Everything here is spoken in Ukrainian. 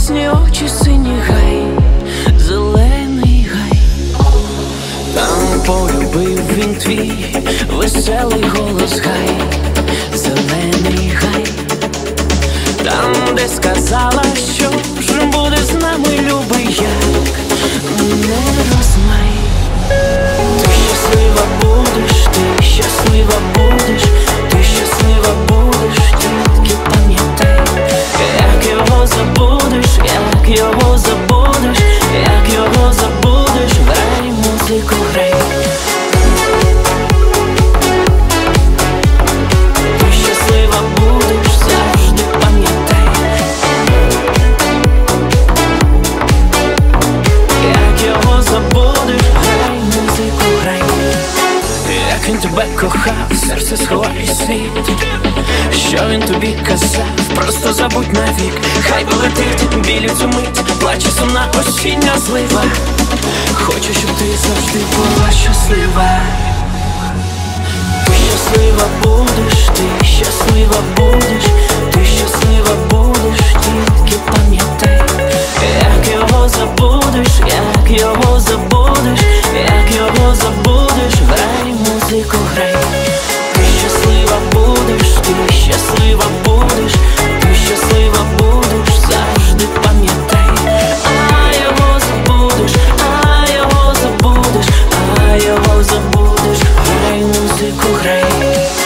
ясні очі, синій гай, зелений гай. Там полюбив він твій веселий голос гай, зелений гай. Там, де сказала, що ж буде з нами, любий, як не розмай. Ти щаслива будеш, ти щаслива будеш, ти щаслива будеш, тільки пам'ятай, як його забудеш, як його забудеш, як його забудеш, грай музику, грай. Ти щаслива будеш, завжди пам'ятай, як його забудеш, грай музику, грай. Як він тебе кохав, серце сховає світ, що він тобі казав, просто забудь навік. Хай полетить біль цю мить, плаче сумна осіння злива. Хочу, щоб ти завжди була щаслива. Ти щаслива будеш, ти щаслива будеш, ти щаслива будеш, тільки пам'ятай, як його забудеш, як його забудеш, як його забудеш, грай музику, грай. Ти щаслива будеш, ти щаслива будеш, ти щаслива будеш, завжди пам'ятай, а його забудеш, а його забудеш, а його забудеш, грай музику, грай.